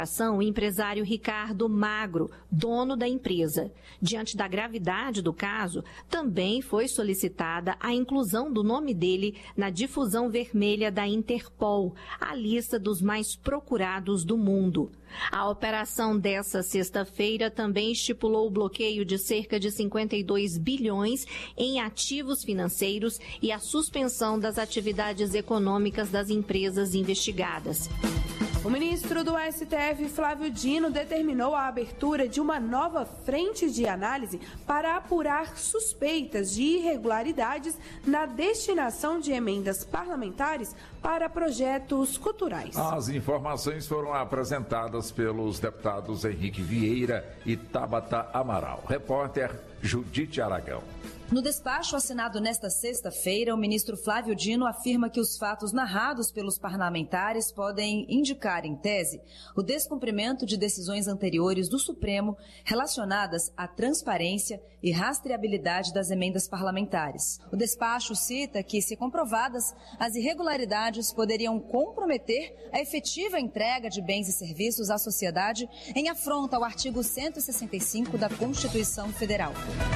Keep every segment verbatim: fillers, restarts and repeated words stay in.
O empresário Ricardo Magro, dono da empresa. Diante da gravidade do caso, também foi solicitada a inclusão do nome dele na difusão vermelha da Interpol, a lista dos mais procurados do mundo. A operação dessa sexta-feira também estipulou o bloqueio de cerca de cinquenta e dois bilhões em ativos financeiros e a suspensão das atividades econômicas das empresas investigadas. O ministro do S T F, Flávio Dino, determinou a abertura de uma nova frente de análise para apurar suspeitas de irregularidades na destinação de emendas parlamentares para projetos culturais. As informações foram apresentadas pelos deputados Henrique Vieira e Tabata Amaral. Repórter Judite Aragão. No despacho assinado nesta sexta-feira, o ministro Flávio Dino afirma que os fatos narrados pelos parlamentares podem indicar, em tese, o descumprimento de decisões anteriores do Supremo relacionadas à transparência e rastreabilidade das emendas parlamentares. O despacho cita que, se comprovadas, as irregularidades poderiam comprometer a efetiva entrega de bens e serviços à sociedade em afronta ao artigo cento e sessenta e cinco da Constituição Federal.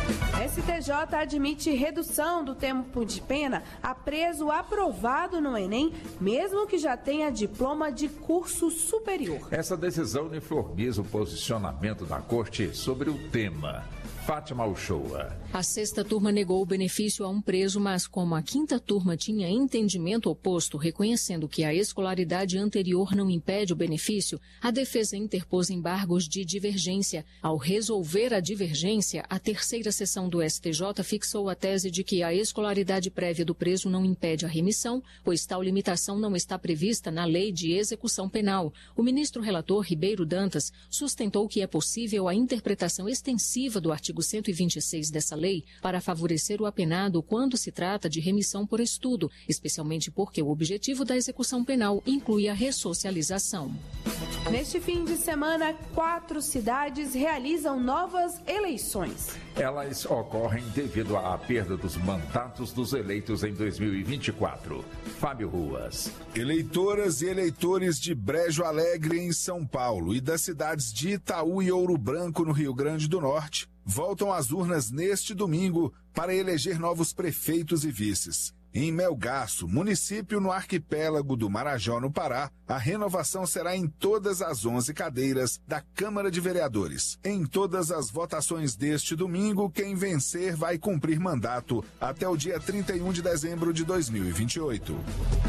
S T J admite redução do tempo de pena a preso aprovado no Enem, mesmo que já tenha diploma de curso superior. Essa decisão uniformiza o posicionamento da Corte sobre o tema. Fátima Uchoa. A sexta turma negou o benefício a um preso, mas como a quinta turma tinha entendimento oposto, reconhecendo que a escolaridade anterior não impede o benefício, a defesa interpôs embargos de divergência. Ao resolver a divergência, a terceira sessão do S T J fixou a tese de que a escolaridade prévia do preso não impede a remissão, pois tal limitação não está prevista na Lei de Execução Penal. O ministro relator Ribeiro Dantas sustentou que é possível a interpretação extensiva do artigo cento e vinte e seis dessa lei para favorecer o apenado quando se trata de remissão por estudo, especialmente porque o objetivo da execução penal inclui a ressocialização. Neste fim de semana, quatro cidades realizam novas eleições. Elas ocorrem devido à perda dos mandatos dos eleitos em dois mil e vinte e quatro. Fábio Ruas. Eleitoras e eleitores de Brejo Alegre, em São Paulo, e das cidades de Itaú e Ouro Branco, no Rio Grande do Norte, voltam às urnas neste domingo para eleger novos prefeitos e vices. Em Melgaço, município no arquipélago do Marajó, no Pará, a renovação será em todas as onze cadeiras da Câmara de Vereadores. Em todas as votações deste domingo, quem vencer vai cumprir mandato até o dia trinta e um de dezembro de dois mil e vinte e oito.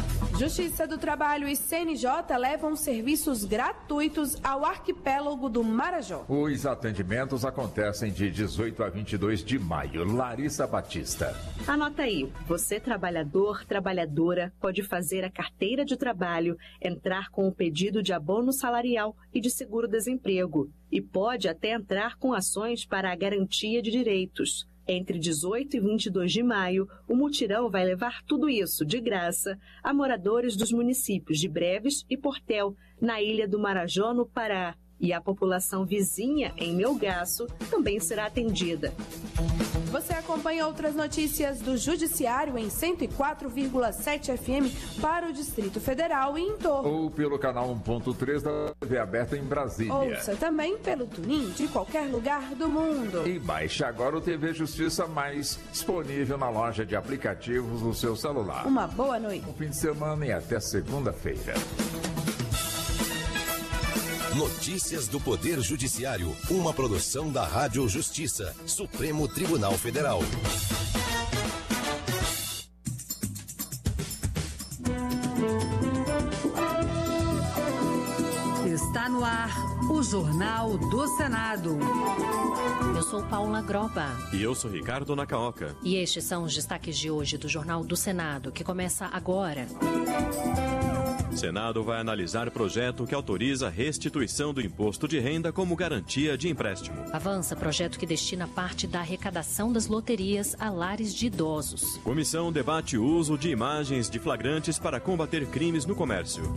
Justiça do Trabalho e C N J levam serviços gratuitos ao arquipélago do Marajó. Os atendimentos acontecem de dezoito a vinte e dois de maio. Larissa Batista. Anota aí, você trabalhador, trabalhadora, pode fazer a carteira de trabalho, entrar com o pedido de abono salarial e de seguro-desemprego e pode até entrar com ações para a garantia de direitos. Entre dezoito e vinte e dois de maio, o mutirão vai levar tudo isso, de graça, a moradores dos municípios de Breves e Portel, na Ilha do Marajó, no Pará. E a população vizinha, em Melgaço, também será atendida. Você acompanha outras notícias do Judiciário em cento e quatro vírgula sete F M para o Distrito Federal e em torno. Ou pelo canal um ponto três da T V aberta em Brasília. Ouça também pelo TuneIn de qualquer lugar do mundo. E baixe agora o T V Justiça Mais, disponível na loja de aplicativos do seu celular. Uma boa noite. Bom fim de semana e até segunda-feira. Notícias do Poder Judiciário, uma produção da Rádio Justiça, Supremo Tribunal Federal. Está no ar o Jornal do Senado. Eu sou Paula Groba. E eu sou Ricardo Nacaoca. E estes são os destaques de hoje do Jornal do Senado, que começa agora. O Senado vai analisar projeto que autoriza a restituição do imposto de renda como garantia de empréstimo. Avança projeto que destina parte da arrecadação das loterias a lares de idosos. Comissão debate o uso de imagens de flagrantes para combater crimes no comércio.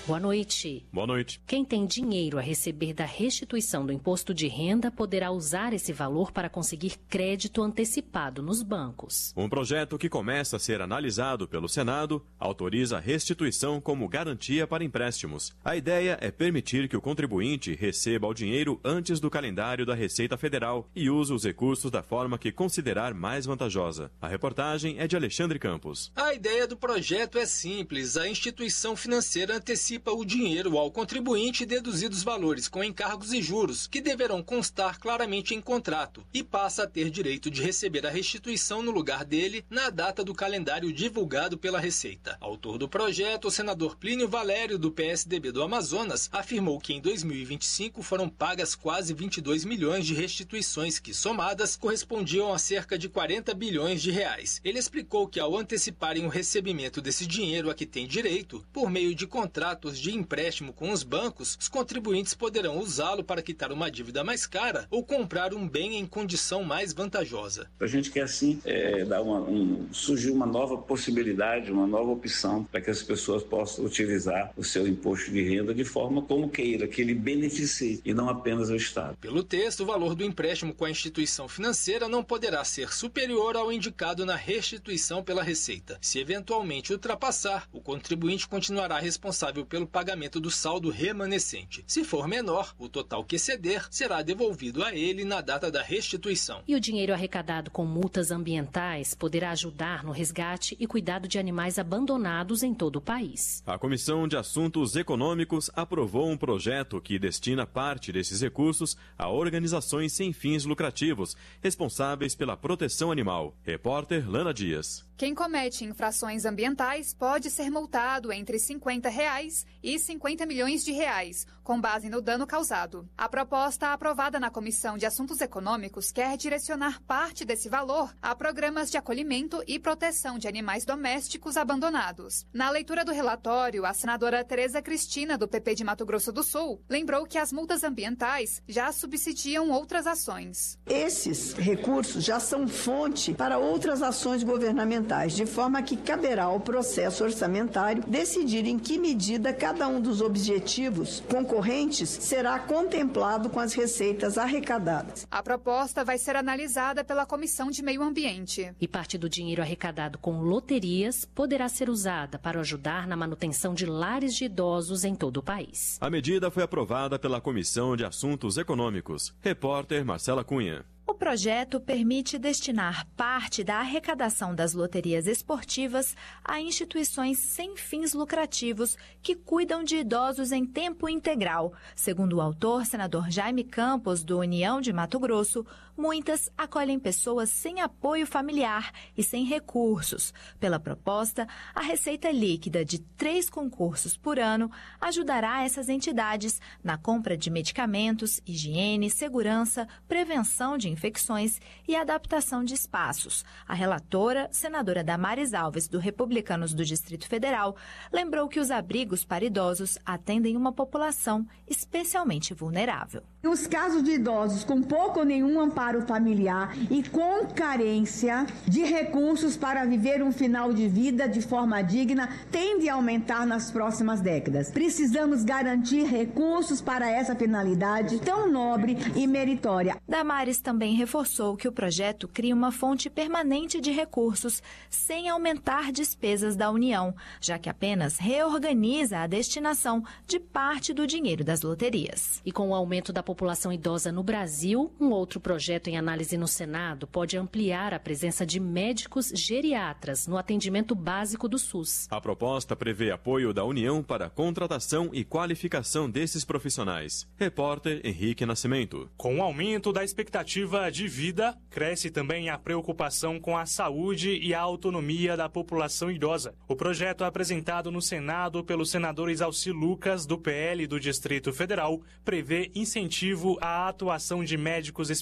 Boa noite. Boa noite. Quem tem dinheiro a receber da restituição do imposto de renda poderá usar esse valor para conseguir crédito antecipado nos bancos. Um projeto que começa a ser analisado pelo Senado autoriza a restituição como garantia para empréstimos. A ideia é permitir que o contribuinte receba o dinheiro antes do calendário da Receita Federal e use os recursos da forma que considerar mais vantajosa. A reportagem é de Alexandre Campos. A ideia do projeto é simples. A instituição financeira antecipa o dinheiro ao contribuinte deduzidos valores com encargos e juros, que deverão constar claramente em contrato, e passa a ter direito de receber a restituição no lugar dele na data do calendário divulgado pela Receita. Autor do projeto, o senador Plínio Valério, do P S D B do Amazonas, afirmou que em dois mil e vinte e cinco foram pagas quase vinte e dois milhões de restituições que, somadas, correspondiam a cerca de quarenta bilhões de reais. Ele explicou que, ao anteciparem o recebimento desse dinheiro a que tem direito, por meio de contratos de empréstimo com os bancos, os contribuintes poderão usá-lo para quitar uma dívida mais cara ou comprar um bem em condição mais vantajosa. A gente quer, assim, é, dar uma, um, surgir uma nova possibilidade, uma nova opção para que as pessoas possam utilizar o seu imposto de renda de forma como queira, que ele beneficie e não apenas o Estado. Pelo texto, o valor do empréstimo com a instituição financeira não poderá ser superior ao indicado na restituição pela Receita. Se eventualmente ultrapassar, o contribuinte continuará responsável pelo pagamento do saldo remanescente. Se for menor, o total que exceder será devolvido a ele na data da restituição. E o dinheiro arrecadado com multas ambientais poderá ajudar no resgate e cuidado de animais abandonados em todo o país. A Comissão de Assuntos Econômicos aprovou um projeto que destina parte desses recursos a organizações sem fins lucrativos, responsáveis pela proteção animal. Repórter Lana Dias. Quem comete infrações ambientais pode ser multado entre cinquenta reais e cinquenta milhões de reais, com base no dano causado. A proposta aprovada na Comissão de Assuntos Econômicos quer direcionar parte desse valor a programas de acolhimento e proteção de animais domésticos abandonados. Na leitura do relatório, a senadora Tereza Cristina, do P P de Mato Grosso do Sul, lembrou que as multas ambientais já subsidiam outras ações. Esses recursos já são fonte para outras ações governamentais, de forma que caberá ao processo orçamentário decidir em que medida cada um dos objetivos concorrentes será contemplado com as receitas arrecadadas. A proposta vai ser analisada pela Comissão de Meio Ambiente. E parte do dinheiro arrecadado com loterias poderá ser usada para ajudar na manutenção de lares de idosos em todo o país. A medida foi aprovada pela Comissão de Assuntos Econômicos. Repórter Marcela Cunha. O projeto permite destinar parte da arrecadação das loterias esportivas a instituições sem fins lucrativos que cuidam de idosos em tempo integral. Segundo o autor, senador Jaime Campos, do União de Mato Grosso, muitas acolhem pessoas sem apoio familiar e sem recursos. Pela proposta, a receita líquida de três concursos por ano ajudará essas entidades na compra de medicamentos, higiene, segurança, prevenção de infecções e adaptação de espaços. A relatora, senadora Damares Alves, do Republicanos do Distrito Federal, lembrou que os abrigos para idosos atendem uma população especialmente vulnerável. Os casos de idosos com pouco ou nenhum amparo familiar e com carência de recursos para viver um final de vida de forma digna tende a aumentar nas próximas décadas. Precisamos garantir recursos para essa finalidade tão nobre e meritória. Damares também reforçou que o projeto cria uma fonte permanente de recursos sem aumentar despesas da União, já que apenas reorganiza a destinação de parte do dinheiro das loterias. E com o aumento da população idosa no Brasil, um outro projeto em análise no Senado pode ampliar a presença de médicos geriatras no atendimento básico do SUS. A proposta prevê apoio da União para a contratação e qualificação desses profissionais. Repórter Henrique Nascimento. Com o aumento da expectativa de vida, cresce também a preocupação com a saúde e a autonomia da população idosa. O projeto apresentado no Senado pelos senadores Alci Lucas, do P L do Distrito Federal, prevê incentivo à atuação de médicos especialistas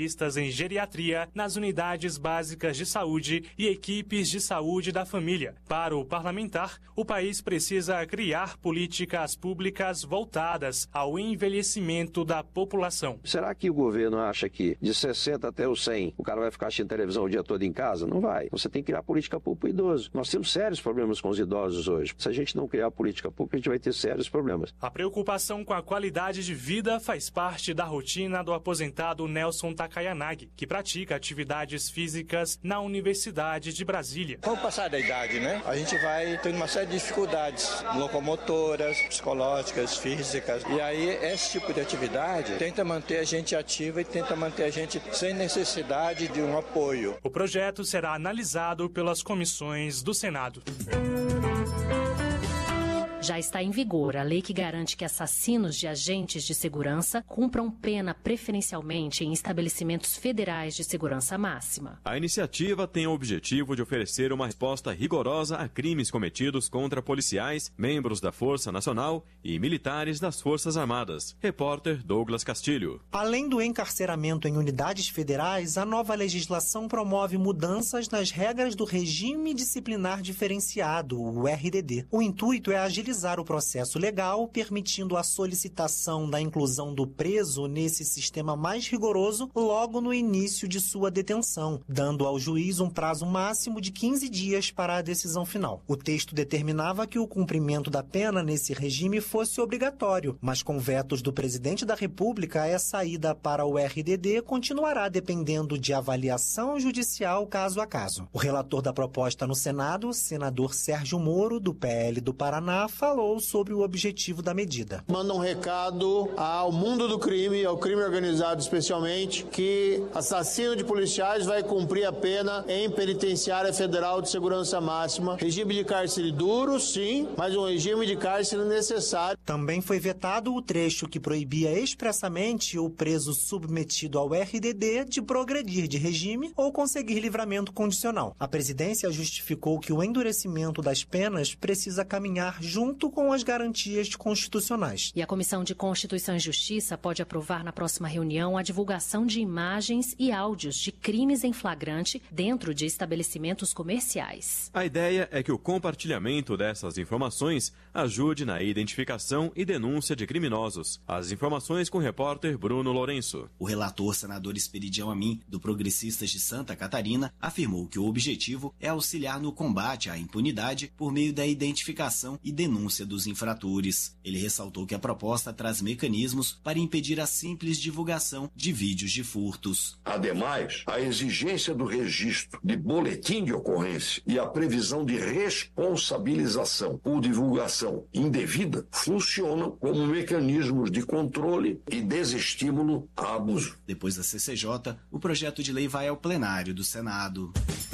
especialistas em geriatria nas unidades básicas de saúde e equipes de saúde da família. Para o parlamentar, o país precisa criar políticas públicas voltadas ao envelhecimento da população. Será que o governo acha que de sessenta até os cem o cara vai ficar assistindo televisão o dia todo em casa? Não vai. Você tem que criar política pública para o idoso. Nós temos sérios problemas com os idosos hoje. Se a gente não criar política pública, a gente vai ter sérios problemas. A preocupação com a qualidade de vida faz parte da rotina do aposentado Nelson Takayanagi, que pratica atividades físicas na Universidade de Brasília. Com o passar da idade, né, a gente vai tendo uma série de dificuldades locomotoras, psicológicas, físicas. E aí, esse tipo de atividade tenta manter a gente ativa e tenta manter a gente sem necessidade de um apoio. O projeto será analisado pelas comissões do Senado. Já está em vigor a lei que garante que assassinos de agentes de segurança cumpram pena preferencialmente em estabelecimentos federais de segurança máxima. A iniciativa tem o objetivo de oferecer uma resposta rigorosa a crimes cometidos contra policiais, membros da Força Nacional e militares das Forças Armadas. Repórter Douglas Castilho. Além do encarceramento em unidades federais, a nova legislação promove mudanças nas regras do regime disciplinar diferenciado, o R D D. O intuito é agilizar o processo legal, permitindo a solicitação da inclusão do preso nesse sistema mais rigoroso logo no início de sua detenção, dando ao juiz um prazo máximo de quinze dias para a decisão final. O texto determinava que o cumprimento da pena nesse regime fosse obrigatório, mas com vetos do presidente da República, essa ida para o R D D continuará dependendo de avaliação judicial caso a caso. O relator da proposta no Senado, senador Sérgio Moro, do P L do Paraná, falou sobre o objetivo da medida. Manda um recado ao mundo do crime, ao crime organizado especialmente, que assassino de policiais vai cumprir a pena em penitenciária federal de segurança máxima. Regime de cárcere duro, sim, mas um regime de cárcere necessário. Também foi vetado o trecho que proibia expressamente o preso submetido ao R D D de progredir de regime ou conseguir livramento condicional. A presidência justificou que o endurecimento das penas precisa caminhar junto com as garantias constitucionais. E a Comissão de Constituição e Justiça pode aprovar na próxima reunião a divulgação de imagens e áudios de crimes em flagrante dentro de estabelecimentos comerciais. A ideia é que o compartilhamento dessas informações ajude na identificação e denúncia de criminosos. As informações com o repórter Bruno Lourenço. O relator senador Esperidião Amin, do Progressistas de Santa Catarina, afirmou que o objetivo é auxiliar no combate à impunidade por meio da identificação e denúncia dos infratores. Ele ressaltou que a proposta traz mecanismos para impedir a simples divulgação de vídeos de furtos. Ademais, a exigência do registro de boletim de ocorrência e a previsão de responsabilização por divulgação indevida funcionam como mecanismos de controle e desestímulo a abuso. Depois da C C J, o projeto de lei vai ao plenário do Senado.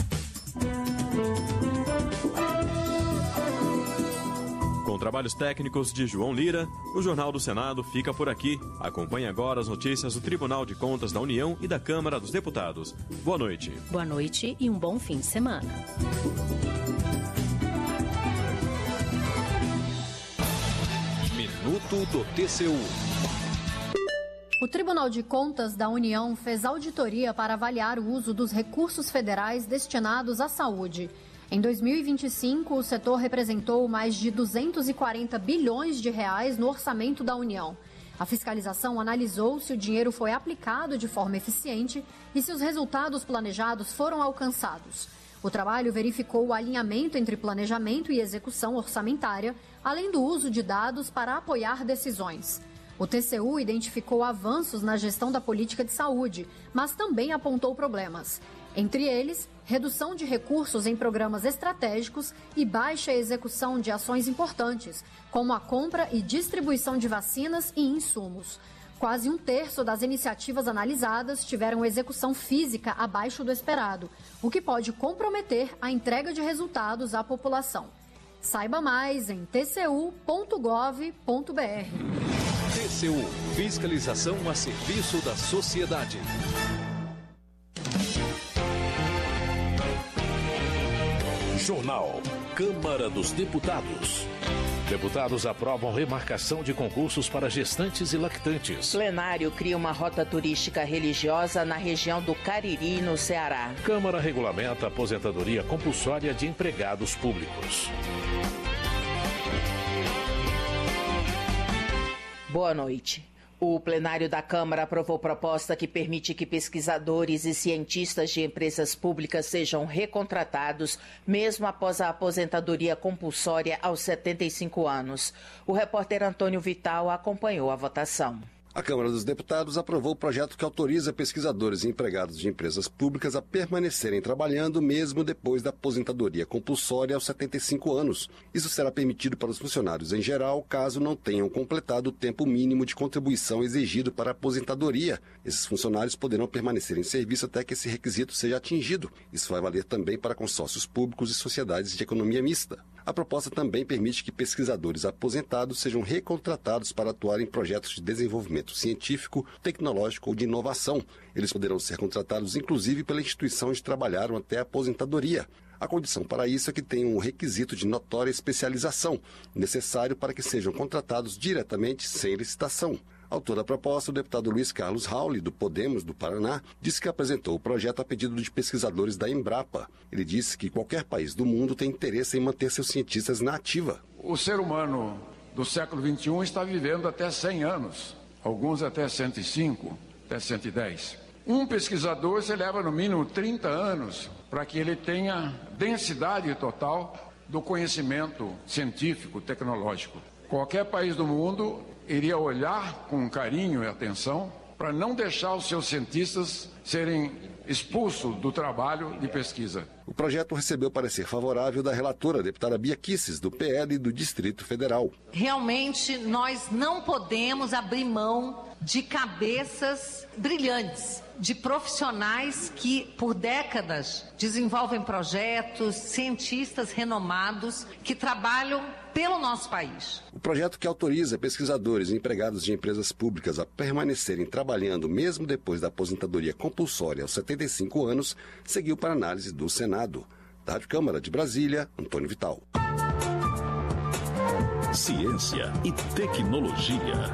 Com trabalhos técnicos de João Lira, o Jornal do Senado fica por aqui. Acompanhe agora as notícias do Tribunal de Contas da União e da Câmara dos Deputados. Boa noite. Boa noite e um bom fim de semana. Minuto do T C U. O Tribunal de Contas da União fez auditoria para avaliar o uso dos recursos federais destinados à saúde. Em dois mil e vinte e cinco, o setor representou mais de duzentos e quarenta bilhões de reais no orçamento da União. A fiscalização analisou se o dinheiro foi aplicado de forma eficiente e se os resultados planejados foram alcançados. O trabalho verificou o alinhamento entre planejamento e execução orçamentária, além do uso de dados para apoiar decisões. O T C U identificou avanços na gestão da política de saúde, mas também apontou problemas. Entre eles, redução de recursos em programas estratégicos e baixa execução de ações importantes, como a compra e distribuição de vacinas e insumos. Quase um terço das iniciativas analisadas tiveram execução física abaixo do esperado, o que pode comprometer a entrega de resultados à população. Saiba mais em t c u ponto gov ponto b r. T C U, fiscalização a serviço da sociedade. Jornal Câmara dos Deputados. Deputados aprovam remarcação de concursos para gestantes e lactantes. Plenário cria uma rota turística religiosa na região do Cariri, no Ceará. Câmara regulamenta a aposentadoria compulsória de empregados públicos. Boa noite. O plenário da Câmara aprovou proposta que permite que pesquisadores e cientistas de empresas públicas sejam recontratados, mesmo após a aposentadoria compulsória aos setenta e cinco anos. O repórter Antônio Vital acompanhou a votação. A Câmara dos Deputados aprovou o projeto que autoriza pesquisadores e empregados de empresas públicas a permanecerem trabalhando mesmo depois da aposentadoria compulsória aos setenta e cinco anos. Isso será permitido para os funcionários em geral, caso não tenham completado o tempo mínimo de contribuição exigido para a aposentadoria. Esses funcionários poderão permanecer em serviço até que esse requisito seja atingido. Isso vai valer também para consórcios públicos e sociedades de economia mista. A proposta também permite que pesquisadores aposentados sejam recontratados para atuar em projetos de desenvolvimento científico, tecnológico ou de inovação. Eles poderão ser contratados inclusive pela instituição onde trabalharam até a aposentadoria. A condição para isso é que tenham um requisito de notória especialização, necessário para que sejam contratados diretamente sem licitação. Autor da proposta, o deputado Luiz Carlos Rauli, do Podemos, do Paraná, disse que apresentou o projeto a pedido de pesquisadores da Embrapa. Ele disse que qualquer país do mundo tem interesse em manter seus cientistas na ativa. O ser humano do século vinte e um está vivendo até cem anos, alguns até cento e cinco, até cento e dez. Um pesquisador se leva no mínimo trinta anos para que ele tenha densidade total do conhecimento científico, tecnológico. Qualquer país do mundo iria olhar com carinho e atenção para não deixar os seus cientistas serem expulsos do trabalho de pesquisa. O projeto recebeu parecer favorável da relatora, a deputada Bia Kicis, do P L do Distrito Federal. Realmente, nós não podemos abrir mão de cabeças brilhantes, de profissionais que, por décadas, desenvolvem projetos, cientistas renomados que trabalham pelo nosso país. O projeto que autoriza pesquisadores e empregados de empresas públicas a permanecerem trabalhando mesmo depois da aposentadoria compulsória aos setenta e cinco anos seguiu para análise do Senado. Da Rádio Câmara de Brasília, Antônio Vital. Ciência e tecnologia.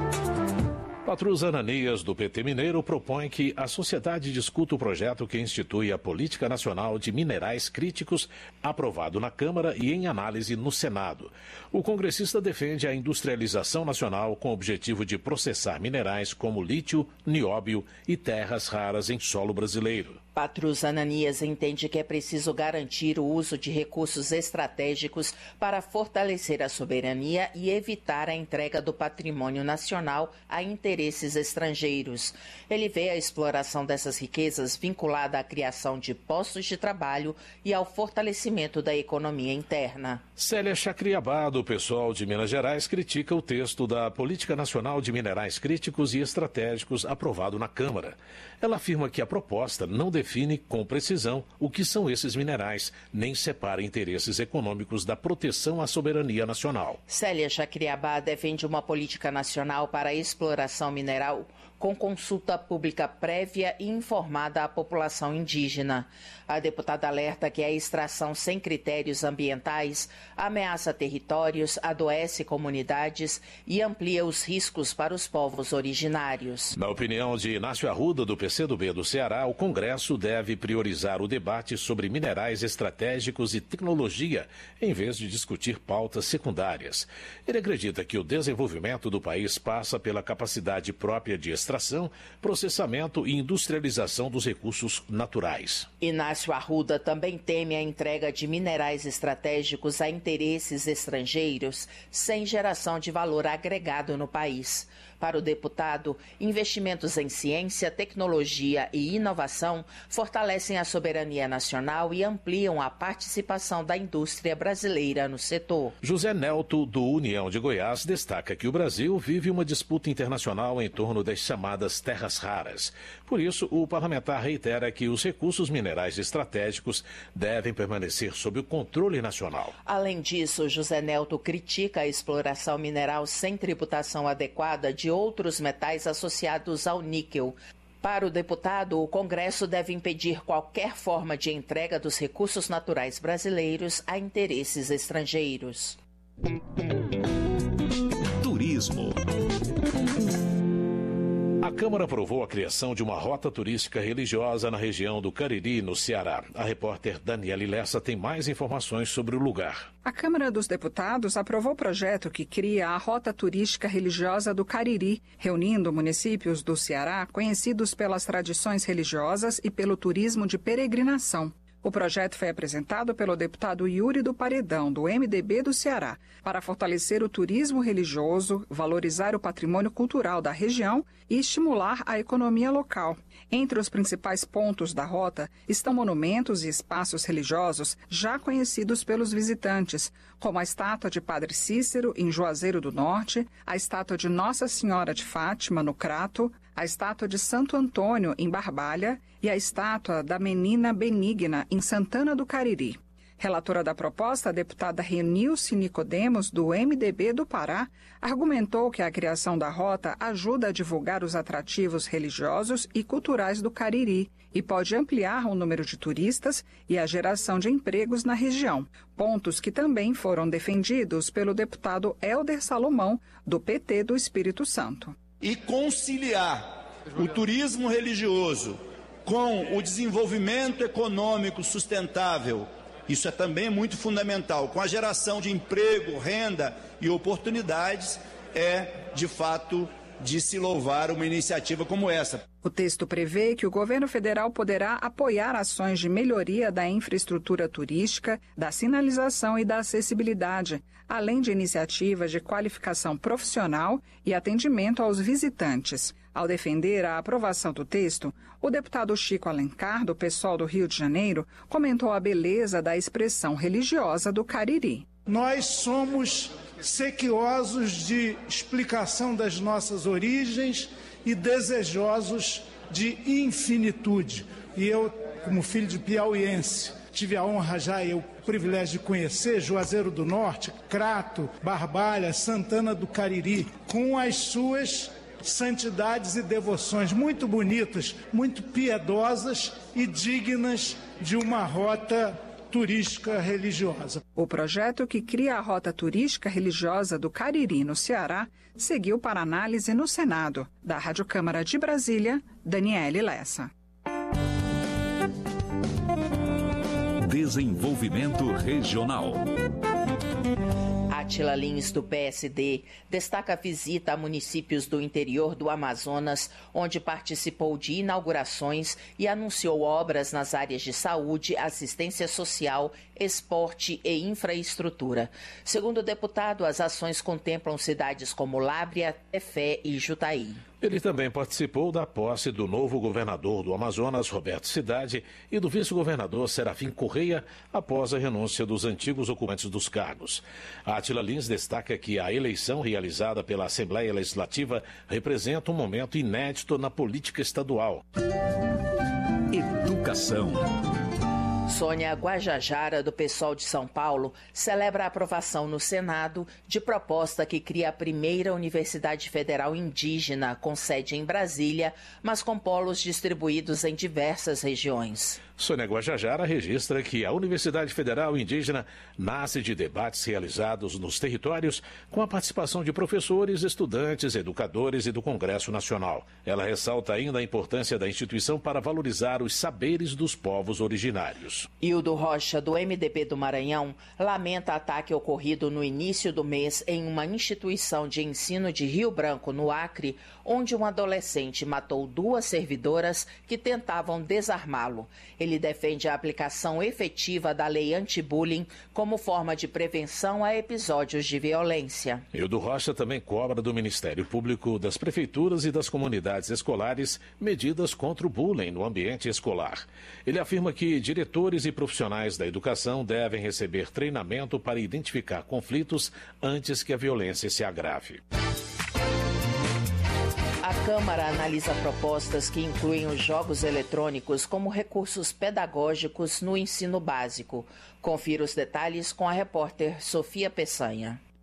Patrus Ananias, do P T Mineiro, propõe que a sociedade discuta o projeto que institui a Política Nacional de Minerais Críticos, aprovado na Câmara e em análise no Senado. O congressista defende a industrialização nacional com o objetivo de processar minerais como lítio, nióbio e terras raras em solo brasileiro. Patrus Ananias entende que é preciso garantir o uso de recursos estratégicos para fortalecer a soberania e evitar a entrega do patrimônio nacional a interesses estrangeiros. Ele vê a exploração dessas riquezas vinculada à criação de postos de trabalho e ao fortalecimento da economia interna. Célia Chacriabá, do PSOL de Minas Gerais, critica o texto da Política Nacional de Minerais Críticos e Estratégicos aprovado na Câmara. Ela afirma que a proposta não define com precisão o que são esses minerais, nem separa interesses econômicos da proteção à soberania nacional. Célia Chacriabá defende uma política nacional para a exploração mineral com consulta pública prévia e informada à população indígena. A deputada alerta que a extração sem critérios ambientais ameaça territórios, adoece comunidades e amplia os riscos para os povos originários. Na opinião de Inácio Arruda, do P C do B do Ceará, o Congresso deve priorizar o debate sobre minerais estratégicos e tecnologia, em vez de discutir pautas secundárias. Ele acredita que o desenvolvimento do país passa pela capacidade própria de extração, processamento e industrialização dos recursos naturais. Inácio Arruda também teme a entrega de minerais estratégicos a interesses estrangeiros sem geração de valor agregado no país. Para o deputado, investimentos em ciência, tecnologia e inovação fortalecem a soberania nacional e ampliam a participação da indústria brasileira no setor. José Nelto, do União de Goiás, destaca que o Brasil vive uma disputa internacional em torno das chamadas terras raras. Por isso, o parlamentar reitera que os recursos minerais estratégicos devem permanecer sob o controle nacional. Além disso, José Nelto critica a exploração mineral sem tributação adequada de outros metais associados ao níquel. Para o deputado, o Congresso deve impedir qualquer forma de entrega dos recursos naturais brasileiros a interesses estrangeiros. Turismo. A Câmara aprovou a criação de uma rota turística religiosa na região do Cariri, no Ceará. A repórter Daniele Lessa tem mais informações sobre o lugar. A Câmara dos Deputados aprovou o projeto que cria a Rota Turística Religiosa do Cariri, reunindo municípios do Ceará conhecidos pelas tradições religiosas e pelo turismo de peregrinação. O projeto foi apresentado pelo deputado Yuri do Paredão, do M D B do Ceará, para fortalecer o turismo religioso, valorizar o patrimônio cultural da região e estimular a economia local. Entre os principais pontos da rota estão monumentos e espaços religiosos já conhecidos pelos visitantes, como a estátua de Padre Cícero, em Juazeiro do Norte, a estátua de Nossa Senhora de Fátima, no Crato, a estátua de Santo Antônio, em Barbalha, e a estátua da Menina Benigna, em Santana do Cariri. Relatora da proposta, a deputada Renilce Nicodemos, do M D B do Pará, argumentou que a criação da rota ajuda a divulgar os atrativos religiosos e culturais do Cariri e pode ampliar o número de turistas e a geração de empregos na região, pontos que também foram defendidos pelo deputado Hélder Salomão, do P T do Espírito Santo. E conciliar o turismo religioso com o desenvolvimento econômico sustentável, isso é também muito fundamental, com a geração de emprego, renda e oportunidades, é, de fato, de se louvar uma iniciativa como essa. O texto prevê que o governo federal poderá apoiar ações de melhoria da infraestrutura turística, da sinalização e da acessibilidade, além de iniciativas de qualificação profissional e atendimento aos visitantes. Ao defender a aprovação do texto, o deputado Chico Alencar, do PSOL do Rio de Janeiro, comentou a beleza da expressão religiosa do Cariri. Nós somos sequiosos de explicação das nossas origens e desejosos de infinitude. E eu, como filho de piauiense, tive a honra já e o privilégio de conhecer Juazeiro do Norte, Crato, Barbalha, Santana do Cariri, com as suas santidades e devoções muito bonitas, muito piedosas e dignas de uma rota turística religiosa. O projeto que cria a Rota Turística Religiosa do Cariri, no Ceará, seguiu para análise no Senado. Da Rádio Câmara de Brasília, Daniele Lessa. Desenvolvimento Regional. Átila Lins, do P S D, destaca a visita a municípios do interior do Amazonas, onde participou de inaugurações e anunciou obras nas áreas de saúde, assistência social, esporte e infraestrutura. Segundo o deputado, as ações contemplam cidades como Lábrea, Tefé e Jutaí. Ele também participou da posse do novo governador do Amazonas, Roberto Cidade, e do vice-governador Serafim Correia, após a renúncia dos antigos ocupantes dos cargos. Átila Lins destaca que a eleição realizada pela Assembleia Legislativa representa um momento inédito na política estadual. Educação. Sônia Guajajara, do PSOL de São Paulo, celebra a aprovação no Senado de proposta que cria a primeira Universidade Federal Indígena, com sede em Brasília, mas com polos distribuídos em diversas regiões. Sônia Guajajara registra que a Universidade Federal Indígena nasce de debates realizados nos territórios com a participação de professores, estudantes, educadores e do Congresso Nacional. Ela ressalta ainda a importância da instituição para valorizar os saberes dos povos originários. Hildo Rocha, do M D B do Maranhão, lamenta ataque ocorrido no início do mês em uma instituição de ensino de Rio Branco, no Acre, onde um adolescente matou duas servidoras que tentavam desarmá-lo. Ele defende a aplicação efetiva da lei anti-bullying como forma de prevenção a episódios de violência. Hildo Rocha também cobra do Ministério Público, das prefeituras e das comunidades escolares medidas contra o bullying no ambiente escolar. Ele afirma que diretores e profissionais da educação devem receber treinamento para identificar conflitos antes que a violência se agrave. A Câmara analisa propostas que incluem os jogos eletrônicos como recursos pedagógicos no ensino básico. Confira os detalhes com a repórter Sofia Peçanha.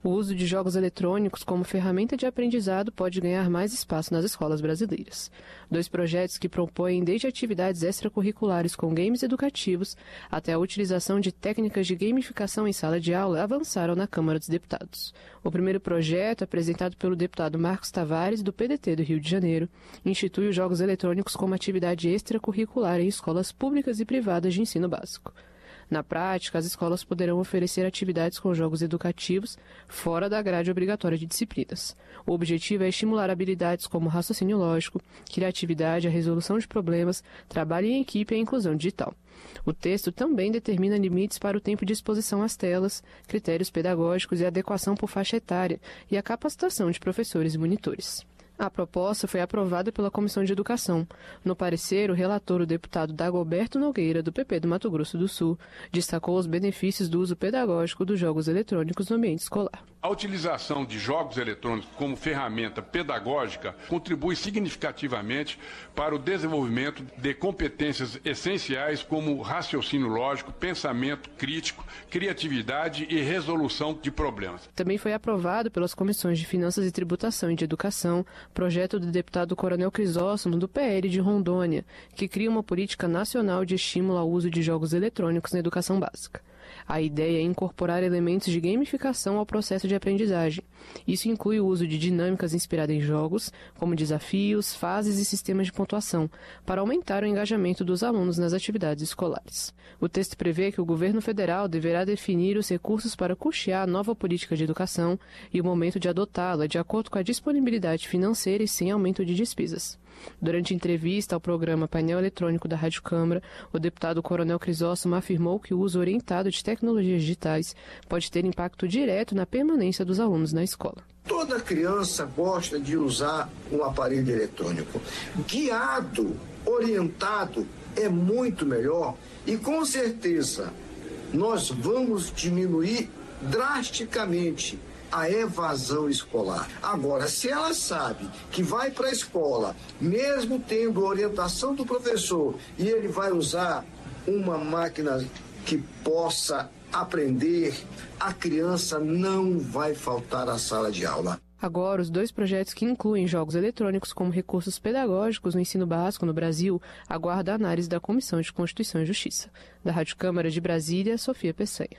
O uso de jogos eletrônicos como ferramenta de aprendizado pode ganhar mais espaço nas escolas brasileiras. Dois projetos que propõem desde atividades extracurriculares com games educativos até a utilização de técnicas de gamificação em sala de aula avançaram na Câmara dos Deputados. O primeiro projeto, apresentado pelo deputado Marcos Tavares, do P D T do Rio de Janeiro, institui os jogos eletrônicos como atividade extracurricular em escolas públicas e privadas de ensino básico. Na prática, as escolas poderão oferecer atividades com jogos educativos fora da grade obrigatória de disciplinas. O objetivo é estimular habilidades como raciocínio lógico, criatividade, a resolução de problemas, trabalho em equipe e a inclusão digital. O texto também determina limites para o tempo de exposição às telas, critérios pedagógicos e adequação por faixa etária e a capacitação de professores e monitores. A proposta foi aprovada pela Comissão de Educação. No parecer, o relator, o deputado Dagoberto Nogueira, do P P do Mato Grosso do Sul, destacou os benefícios do uso pedagógico dos jogos eletrônicos no ambiente escolar. A utilização de jogos eletrônicos como ferramenta pedagógica contribui significativamente para o desenvolvimento de competências essenciais como raciocínio lógico, pensamento crítico, criatividade e resolução de problemas. Também foi aprovado pelas comissões de Finanças e Tributação e de Educação, projeto do deputado Coronel Crisóstomo, do P L de Rondônia, que cria uma política nacional de estímulo ao uso de jogos eletrônicos na educação básica. A ideia é incorporar elementos de gamificação ao processo de aprendizagem. Isso inclui o uso de dinâmicas inspiradas em jogos, como desafios, fases e sistemas de pontuação, para aumentar o engajamento dos alunos nas atividades escolares. O texto prevê que o governo federal deverá definir os recursos para custear a nova política de educação e o momento de adotá-la de acordo com a disponibilidade financeira e sem aumento de despesas. Durante entrevista ao programa Painel Eletrônico da Rádio Câmara, o deputado Coronel Crisóstomo afirmou que o uso orientado de tecnologias digitais pode ter impacto direto na permanência dos alunos na escola. Toda criança gosta de usar um aparelho eletrônico. Guiado, orientado, é muito melhor e com certeza nós vamos diminuir drasticamente a evasão escolar. Agora, se ela sabe que vai para a escola, mesmo tendo orientação do professor, e ele vai usar uma máquina que possa aprender, a criança não vai faltar à sala de aula. Agora, os dois projetos que incluem jogos eletrônicos como recursos pedagógicos no ensino básico no Brasil aguardam a análise da Comissão de Constituição e Justiça. Da Rádio Câmara de Brasília, Sofia Peçanha.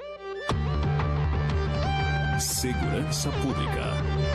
Segurança Pública.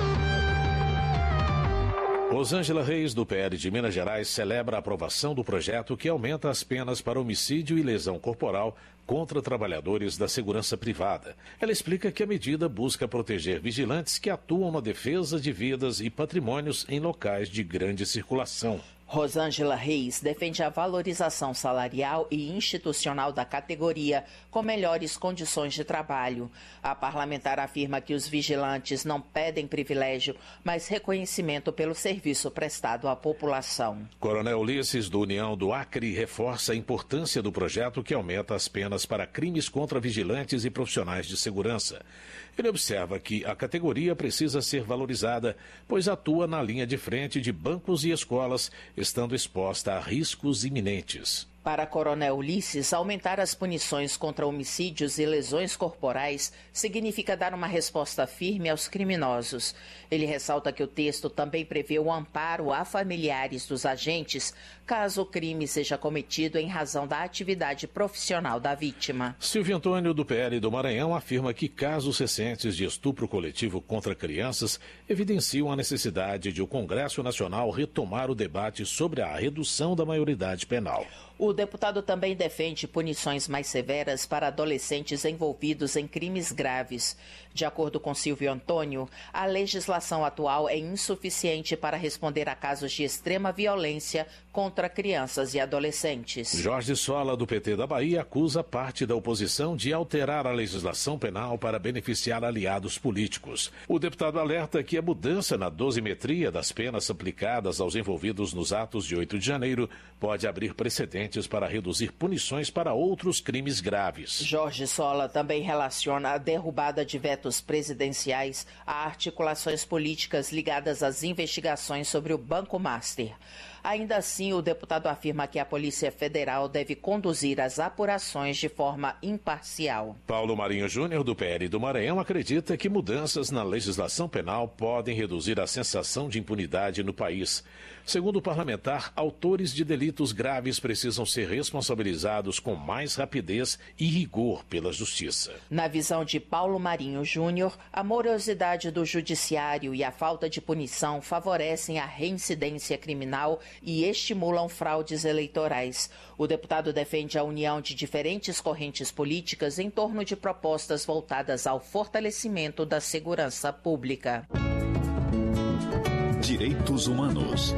Rosângela Reis, do P L de Minas Gerais, celebra a aprovação do projeto que aumenta as penas para homicídio e lesão corporal contra trabalhadores da segurança privada. Ela explica que a medida busca proteger vigilantes que atuam na defesa de vidas e patrimônios em locais de grande circulação. Rosângela Reis defende a valorização salarial e institucional da categoria com melhores condições de trabalho. A parlamentar afirma que os vigilantes não pedem privilégio, mas reconhecimento pelo serviço prestado à população. Coronel Ulisses, do União do Acre, reforça a importância do projeto que aumenta as penas para crimes contra vigilantes e profissionais de segurança. Ele observa que a categoria precisa ser valorizada, pois atua na linha de frente de bancos e escolas, estando exposta a riscos iminentes. Para Coronel Ulisses, aumentar as punições contra homicídios e lesões corporais significa dar uma resposta firme aos criminosos. Ele ressalta que o texto também prevê o amparo a familiares dos agentes, caso o crime seja cometido em razão da atividade profissional da vítima. Silvio Antônio, do P L do Maranhão, afirma que casos recentes de estupro coletivo contra crianças evidenciam a necessidade de o Congresso Nacional retomar o debate sobre a redução da maioridade penal. O deputado também defende punições mais severas para adolescentes envolvidos em crimes graves. De acordo com Silvio Antônio, a legislação atual é insuficiente para responder a casos de extrema violência contra crianças e adolescentes. Jorge Sola, do P T da Bahia, acusa parte da oposição de alterar a legislação penal para beneficiar aliados políticos. O deputado alerta que a mudança na dosimetria das penas aplicadas aos envolvidos nos atos de oito de janeiro pode abrir precedente competentes para reduzir punições para outros crimes graves. Jorge Sola também relaciona a derrubada de vetos presidenciais a articulações políticas ligadas às investigações sobre o Banco Master. Ainda assim, o deputado afirma que a Polícia Federal deve conduzir as apurações de forma imparcial. Paulo Marinho Júnior, do P L do Maranhão, acredita que mudanças na legislação penal podem reduzir a sensação de impunidade no país. Segundo o parlamentar, autores de delitos graves precisam ser responsabilizados com mais rapidez e rigor pela Justiça. Na visão de Paulo Marinho Júnior, a morosidade do judiciário e a falta de punição favorecem a reincidência criminal e estimulam fraudes eleitorais. O deputado defende a união de diferentes correntes políticas em torno de propostas voltadas ao fortalecimento da segurança pública. Direitos Humanos.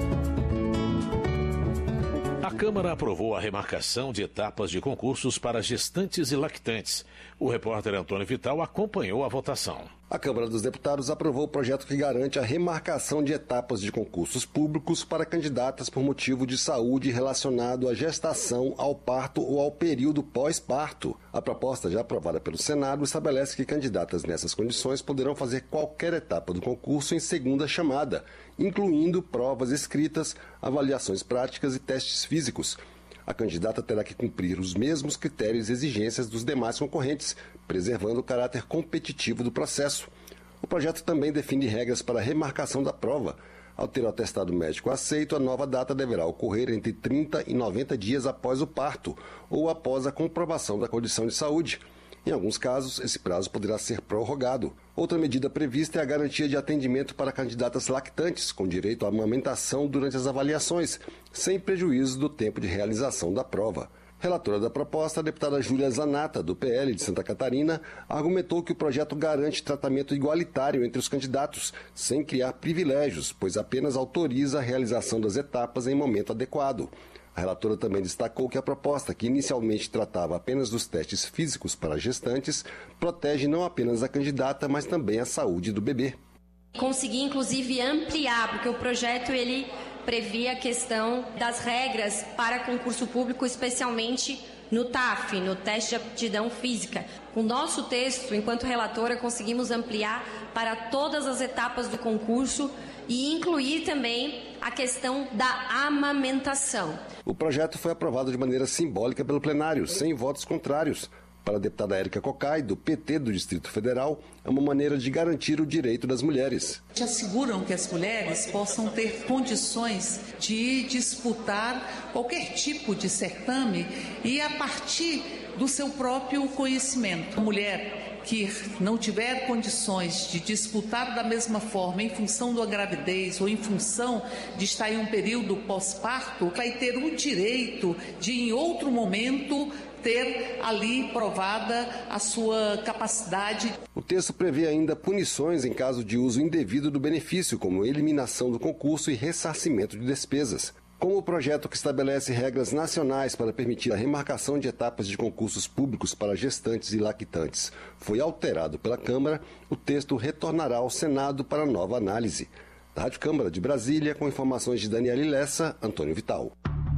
A Câmara aprovou a remarcação de etapas de concursos para gestantes e lactantes. O repórter Antônio Vital acompanhou a votação. A Câmara dos Deputados aprovou o projeto que garante a remarcação de etapas de concursos públicos para candidatas por motivo de saúde relacionado à gestação, ao parto ou ao período pós-parto. A proposta, já aprovada pelo Senado, estabelece que candidatas nessas condições poderão fazer qualquer etapa do concurso em segunda chamada, incluindo provas escritas, avaliações práticas e testes físicos. A candidata terá que cumprir os mesmos critérios e exigências dos demais concorrentes, preservando o caráter competitivo do processo. O projeto também define regras para a remarcação da prova. Ao ter o atestado médico aceito, a nova data deverá ocorrer entre trinta e noventa dias após o parto ou após a comprovação da condição de saúde. Em alguns casos, esse prazo poderá ser prorrogado. Outra medida prevista é a garantia de atendimento para candidatas lactantes, com direito à amamentação durante as avaliações, sem prejuízo do tempo de realização da prova. Relatora da proposta, a deputada Júlia Zanata, do P L de Santa Catarina, argumentou que o projeto garante tratamento igualitário entre os candidatos, sem criar privilégios, pois apenas autoriza a realização das etapas em momento adequado. A relatora também destacou que a proposta, que inicialmente tratava apenas dos testes físicos para gestantes, protege não apenas a candidata, mas também a saúde do bebê. Consegui, inclusive, ampliar, porque o projeto ele previa a questão das regras para concurso público, especialmente no T A F, no teste de aptidão física. Com o nosso texto, enquanto relatora, conseguimos ampliar para todas as etapas do concurso e incluir também a questão da amamentação. O projeto foi aprovado de maneira simbólica pelo plenário, sem votos contrários. Para a deputada Érica Cocai, do P T do Distrito Federal, é uma maneira de garantir o direito das mulheres. Asseguram que as mulheres possam ter condições de disputar qualquer tipo de certame e a partir do seu próprio conhecimento. A mulher que não tiver condições de disputar da mesma forma em função da gravidez ou em função de estar em um período pós-parto, vai ter o direito de, em outro momento, ter ali provada a sua capacidade. O texto prevê ainda punições em caso de uso indevido do benefício, como eliminação do concurso e ressarcimento de despesas. Como o projeto que estabelece regras nacionais para permitir a remarcação de etapas de concursos públicos para gestantes e lactantes foi alterado pela Câmara, o texto retornará ao Senado para nova análise. Da Rádio Câmara de Brasília, com informações de Daniele Lessa, Antônio Vital.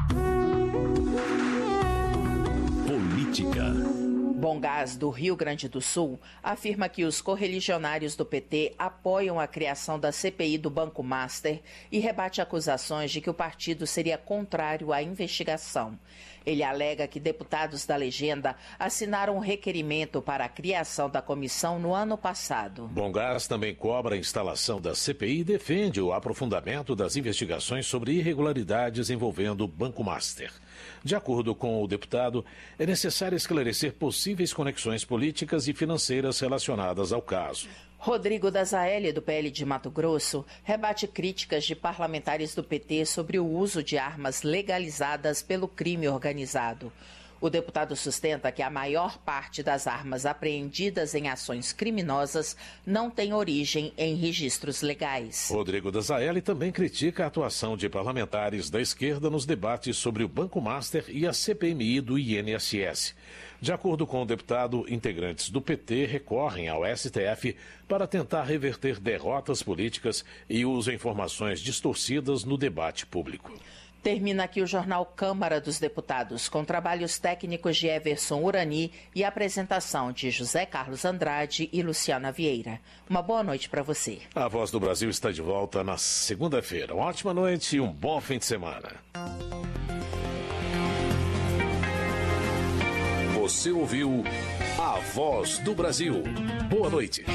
Política. Bom Gás, do Rio Grande do Sul, afirma que os correligionários do P T apoiam a criação da C P I do Banco Master e rebate acusações de que o partido seria contrário à investigação. Ele alega que deputados da legenda assinaram um requerimento para a criação da comissão no ano passado. Bom Gás também cobra a instalação da C P I e defende o aprofundamento das investigações sobre irregularidades envolvendo o Banco Master. De acordo com o deputado, é necessário esclarecer possíveis conexões políticas e financeiras relacionadas ao caso. Rodrigo Dazaelli, do P L de Mato Grosso, rebate críticas de parlamentares do P T sobre o uso de armas legalizadas pelo crime organizado. O deputado sustenta que a maior parte das armas apreendidas em ações criminosas não tem origem em registros legais. Rodrigo Dazaelli também critica a atuação de parlamentares da esquerda nos debates sobre o Banco Master e a C P M I do I N S S. De acordo com o deputado, integrantes do P T recorrem ao S T F para tentar reverter derrotas políticas e usam informações distorcidas no debate público. Termina aqui o Jornal Câmara dos Deputados, com trabalhos técnicos de Everson Urani e apresentação de José Carlos Andrade e Luciana Vieira. Uma boa noite para você. A Voz do Brasil está de volta na segunda-feira. Uma ótima noite e um bom fim de semana. Você ouviu A Voz do Brasil. Boa noite.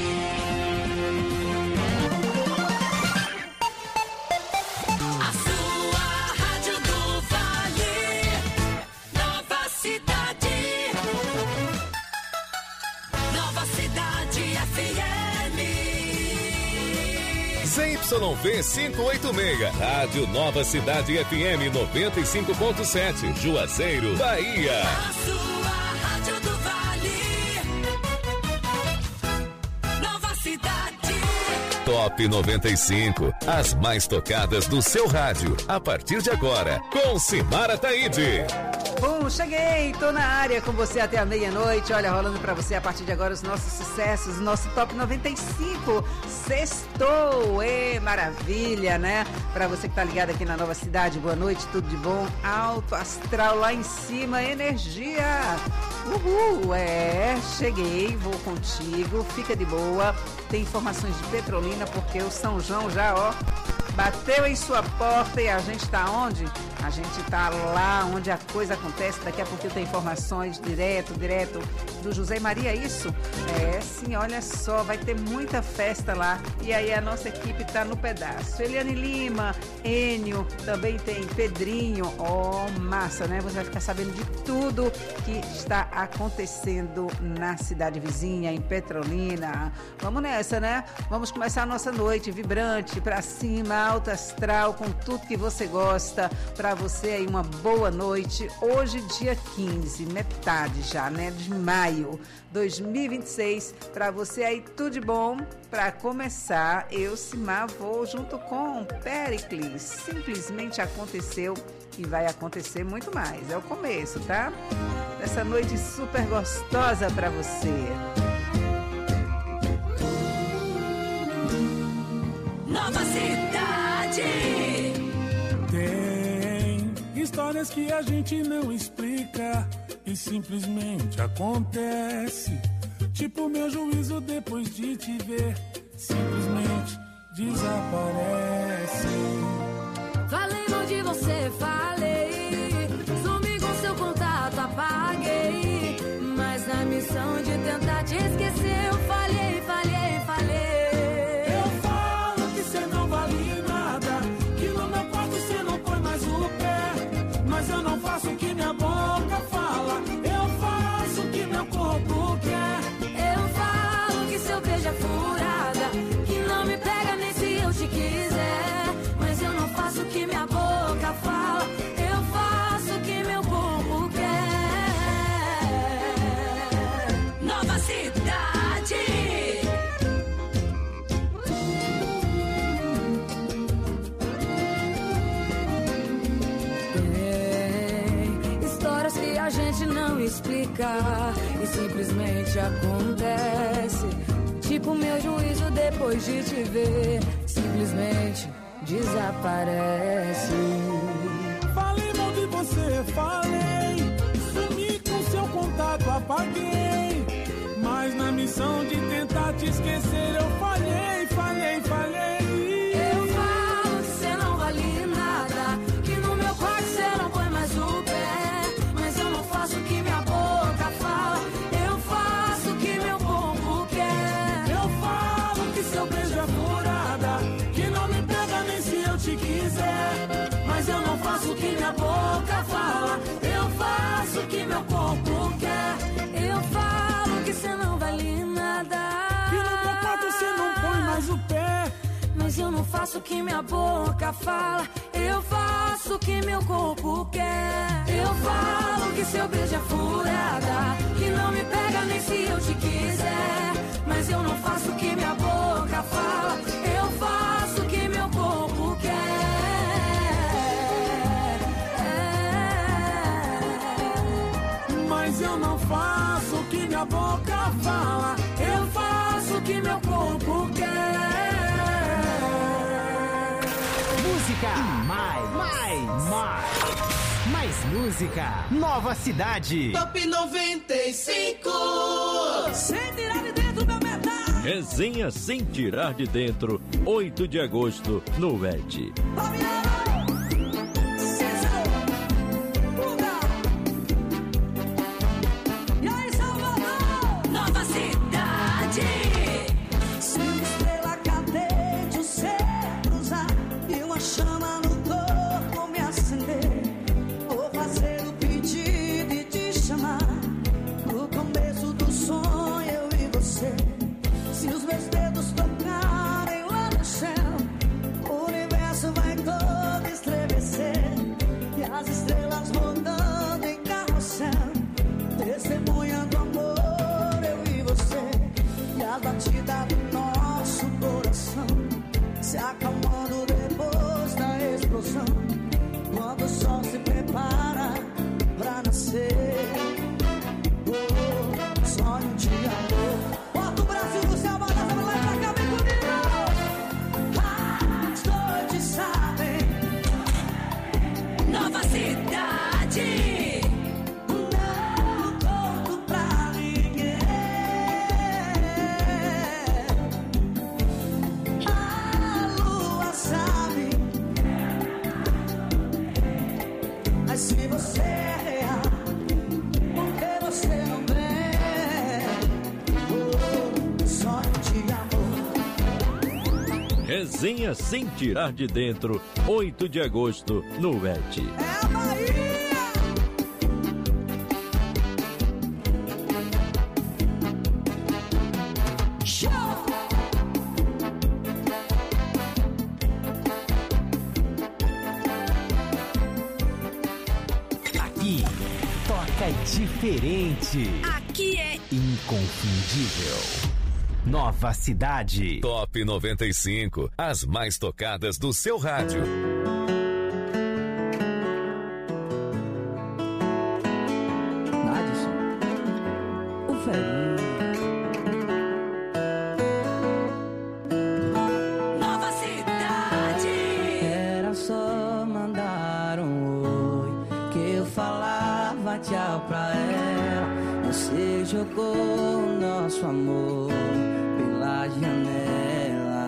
Z Y V quinhentos e oitenta e seis, Rádio Nova Cidade F M noventa e cinco ponto sete, Juazeiro, Bahia. A sua Rádio do Vale. Nova Cidade. Top noventa e cinco, as mais tocadas do seu rádio. A partir de agora, com Simara Taide. Bom, cheguei, tô na área com você até a meia-noite. Olha, rolando pra você a partir de agora os nossos sucessos, nosso Top noventa e cinco. Sextou, ê, maravilha, né? Pra você que tá ligado aqui na Nova Cidade, boa noite, tudo de bom? Alto astral lá em cima, energia. Uhul, é, cheguei, vou contigo, fica de boa. Tem informações de Petrolina, porque o São João já, ó, bateu em sua porta e a gente tá onde? A gente tá lá onde a coisa acontece. Daqui a pouco tem informações direto, direto do José Maria, isso? É, sim, olha só, vai ter muita festa lá. E aí a nossa equipe tá no pedaço. Eliane Lima, Enio, também tem Pedrinho. Ó, oh, massa, né? Você vai ficar sabendo de tudo que está acontecendo na cidade vizinha, em Petrolina. Vamos nessa, né? Vamos começar a nossa noite vibrante, pra cima, alto astral, com tudo que você gosta. Pra você aí uma boa noite. Hoje, dia quinze, metade já, né? De maio dois mil e vinte e seis. Pra você aí, tudo de bom. Pra começar, eu, Simar, vou junto com Pericles. Simplesmente aconteceu e vai acontecer muito mais. É o começo, tá? Dessa noite super gostosa pra você. Nova Cidade. Tem histórias que a gente não explica e simplesmente acontece. Tipo meu juízo depois de te ver, simplesmente desaparece. Falei mal de você, falei. Sumi com seu contato, apaguei. Mas na missão de tentar te esquecer, eu falhei, falhei, falhei. Mas eu não faço o que minha boca fala, eu faço o que meu corpo quer. Eu falo que seu beijo é furada, que não me pega nem se eu te quiser. Mas eu não faço o que minha boca fala, eu faço o que meu corpo quer. Nova Cidade. A gente não explica e simplesmente acontece. Tipo meu juízo depois de te ver, simplesmente desaparece. Falei mal de você, falei. Sumi com seu contato, apaguei. Mas na missão de tentar te esquecer, eu falhei, falhei, falhei. Eu falo que você não vale nada, que no meu quarto você não põe mais o pé. Faço o que minha boca fala, eu faço o que meu corpo quer. Eu falo que seu beijo é furada, que não me pega nem se eu te quiser. Mas eu não faço o que minha boca fala, eu faço o que meu corpo quer. Eu falo que você não vale nada, que no meu quarto você não põe mais o pé. Mas eu não faço o que minha boca fala, eu faço o que meu corpo quer. Eu falo que seu beijo é furada, que não me pega nem se eu te quiser. Mas eu não faço o que minha boca fala, eu faço o que meu corpo quer. É. Mas eu não faço o que minha boca fala, eu faço o que meu corpo quer. música e mais, mais, mais, mais música. Nova Cidade. Top noventa e cinco. Sem tirar de dentro, meu metal. Resenha Sem Tirar de Dentro, oito de agosto, no Ed. E aí, Salvador? Nova Cidade. Se uma estrela cadente o céu cruzar e uma chama no corpo me acender, vou fazer o pedido e te chamar no começo do sonho, eu e você. Se os meus dedos tocarem lá no céu, o universo vai todo estremecer. E as estrelas rodando em carrossel, testemunhando amor, eu e você. E a batida do nosso coração se acalmando depois da explosão, quando o sol se prepara pra nascer. Oh, sonho de amor. Bota o Brasil no céu, bota essa lá pra cá, vem comigo. As noites sabem. Nova Cidade. Não conto pra ninguém. A lua sabe. Mas se você é real, por que você não vem? Oh, sonho de amor. Resenha Sem Tirar de Dentro, oito de agosto, no Ed. É a Bahia. Show. Aqui, toca diferente. Aqui é Inconfundível. Nova Cidade. Top noventa e cinco, as mais tocadas do seu rádio. Nadson, o velhinho. Nova Cidade. Era só mandar um oi que eu falava tchau pra ela. Você jogou o nosso amor pela janela.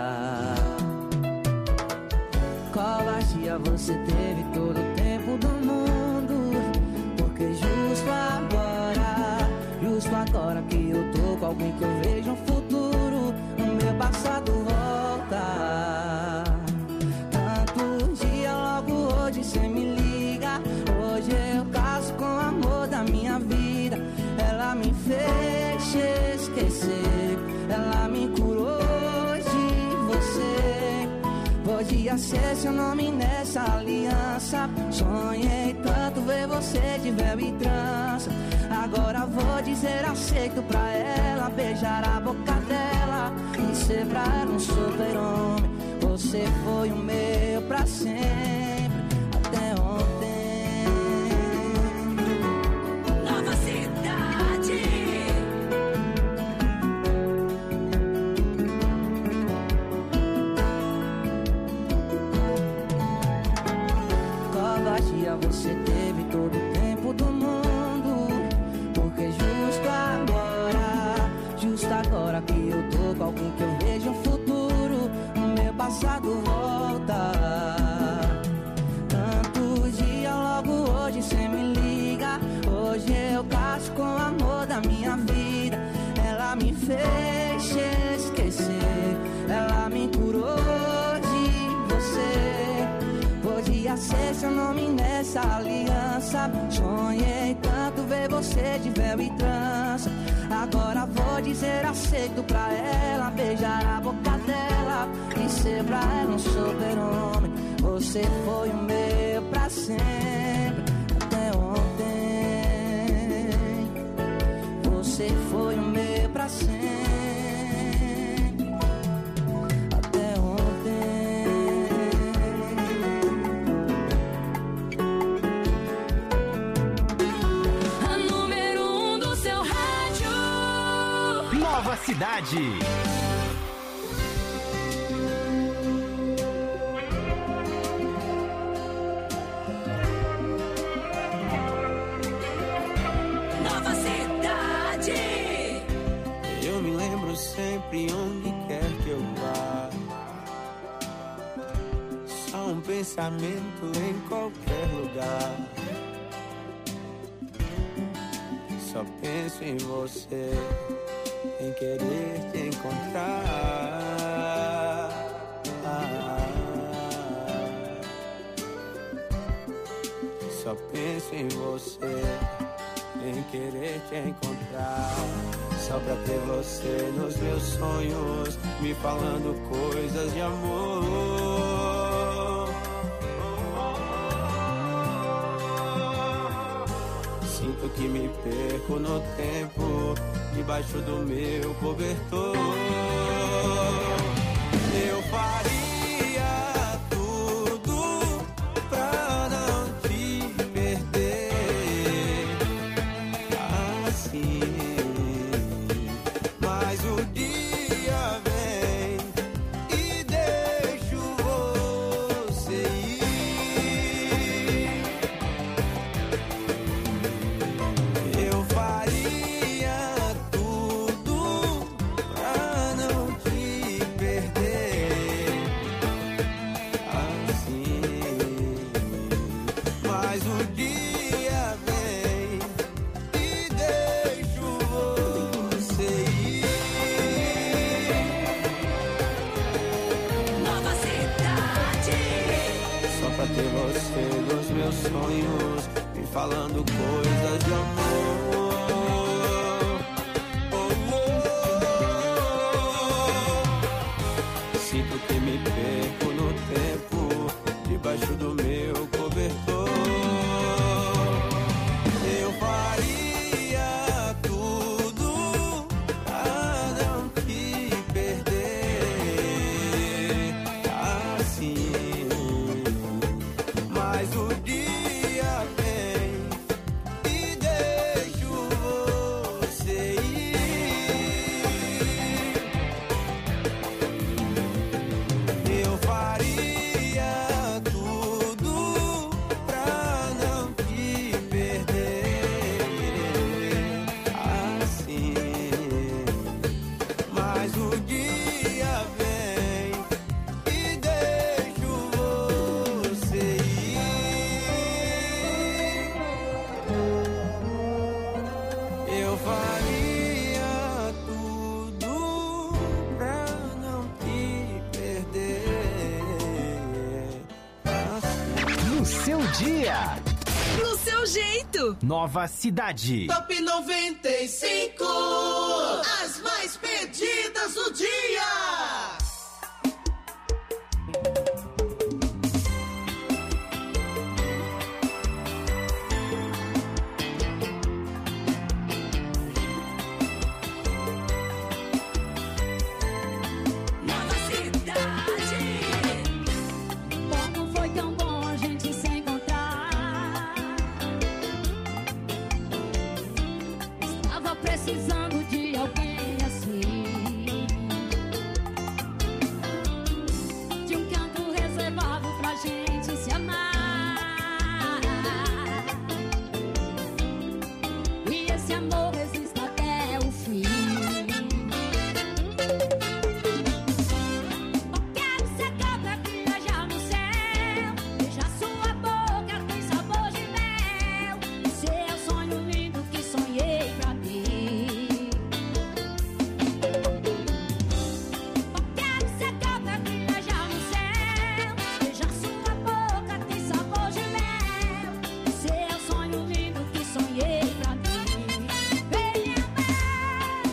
Covardia, você teve todo o tempo do mundo, porque justo agora, justo agora que eu tô com alguém que eu vejo um futuro, o meu passado volta. Tanto dia, logo hoje cê me liga. Hoje eu caso com o amor da minha vida. Ela me fez esquecer, ela me curou de você. Podia ser seu nome nessa aliança. Sonhei tanto ver você de véu e trança. Agora vou dizer aceito pra ela, beijar a boca dela e ser pra ela um super-homem. Você foi o meu pra sempre, até ontem. Nova Cidade. Covardia, você teve todo o tempo do mundo, porque justo agora, justo agora que eu tô com alguém que eu vejo um futuro, o meu passado volta. Tanto dia, logo hoje cê me liga. Hoje eu caso com o amor da minha vida. Ela me fez esquecer, ela me curou de você. Podia ser seu nome nessa aliança. Sonhei tanto ver você de véu e trança. Agora vou dizer aceito pra ela, beijar a boca dela e ser pra ela um super-homem. Você foi o meu pra sempre, até ontem. Você foi o meu pra sempre, até ontem. A número um do seu rádio. Nova Cidade. pensamento em qualquer lugar. Só penso em você, em querer te encontrar. Ah, só penso em você, em querer te encontrar. Só pra ter você nos meus sonhos, me falando coisas de amor. Sinto que me perco no tempo, debaixo do meu cobertor. Eu faria tudo pra não te perder assim. Mas o dia vem e deixo você ir. Eu faria tudo pra não te perder assim. Mas o dia vem e deixo você ir. Nova cidade. Só pra ter você nos meus sonhos, me falando coisas de amor. Oh, oh. Sinto que me perco no tempo, debaixo do meu cobertor. Eu faria tudo pra não te perder assim. Mas o dia vem e deixo você ir. Eu faria tudo pra não te perder assim. Mas o dia vem e deixo você ir. Eu faria tudo pra não te perder assim. No seu dia. No seu jeito. Nova cidade. Top noventa e cinco. As mais pedidas do dia. Nova cidade. Como foi tão bom a gente se encontrar. Estava precisando de alguém assim. De um canto reservado pra gente se amar. E esse amor resiste até o fim. Quero ser cabra que viajar no céu. Beijar sua boca tem sabor de mel. Seu sonho lindo que sonhei pra mim. Quero ser cabra que viajar no céu. Beijar sua boca tem sabor de mel. Seu sonho lindo que sonhei pra mim. Vem me amar,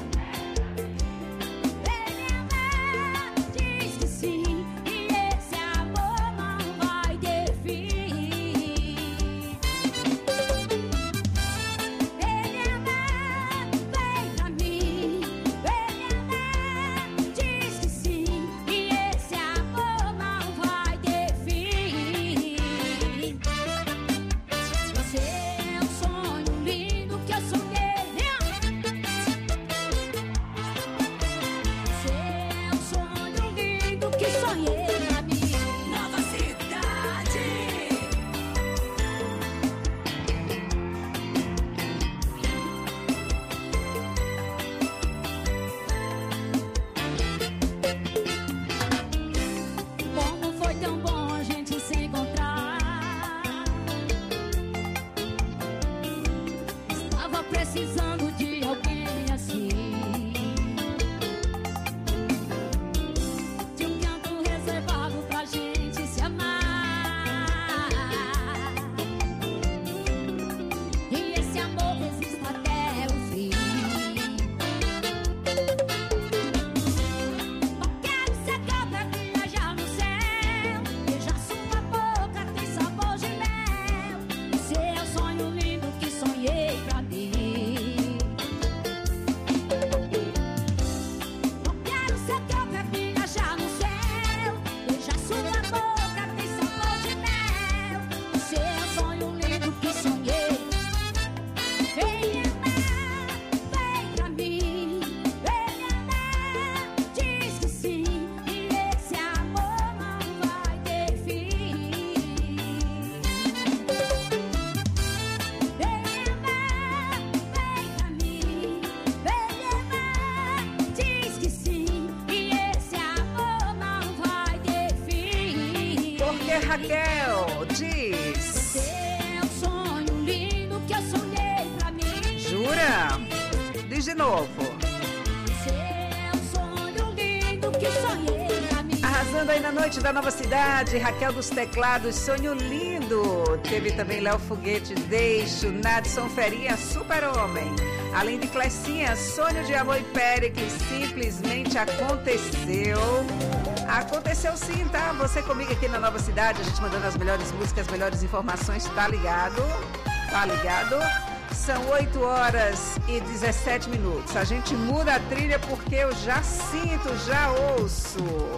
vem me amar. Diz que sim, e esse amor não vai ter fim. Vem me amar, vem pra mim. Vem me amar. Diz que sim, e esse amor não vai ter fim. Você é um sonho lindo que eu sonhei. Você é um sonho lindo que sonhei pra mim. Nova cidade. Como foi tão bom a gente se que Raquel diz. Seu sonho lindo que eu sonhei pra mim. Jura? Diz de novo. Seu sonho lindo que sonhei pra mim. Arrasando aí na noite da Nova Cidade, Raquel dos Teclados, Sonho Lindo. Teve também Léo Foguete, Deixo, Nadson Ferinha, Super-Homem. Além de Clecinha, Sonho de Amor e Pere, que simplesmente aconteceu. Aconteceu sim, tá? Você comigo aqui na Nova Cidade, a gente mandando as melhores músicas, as melhores informações, tá ligado? Tá ligado? São oito horas e dezessete minutos. A gente muda a trilha porque eu já sinto, já ouço.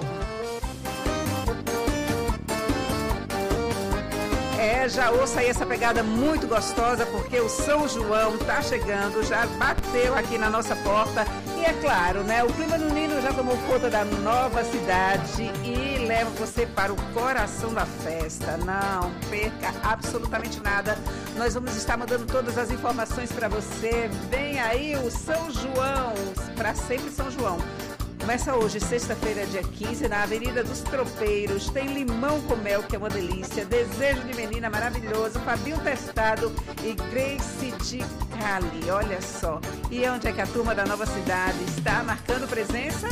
É, já ouça aí essa pegada muito gostosa, porque o São João tá chegando, já bateu aqui na nossa porta. E é claro, né, o clima do Nino já tomou conta da Nova Cidade e leva você para o coração da festa. Não perca absolutamente nada. Nós vamos estar mandando todas as informações para você. Vem aí o São João, para sempre São João. Começa hoje, sexta-feira, dia quinze, na Avenida dos Tropeiros. Tem limão com mel, que é uma delícia. Desejo de menina, maravilhoso. Fabinho Testado e Grace de Cali. Olha só. E onde é que a turma da Nova Cidade está marcando presença?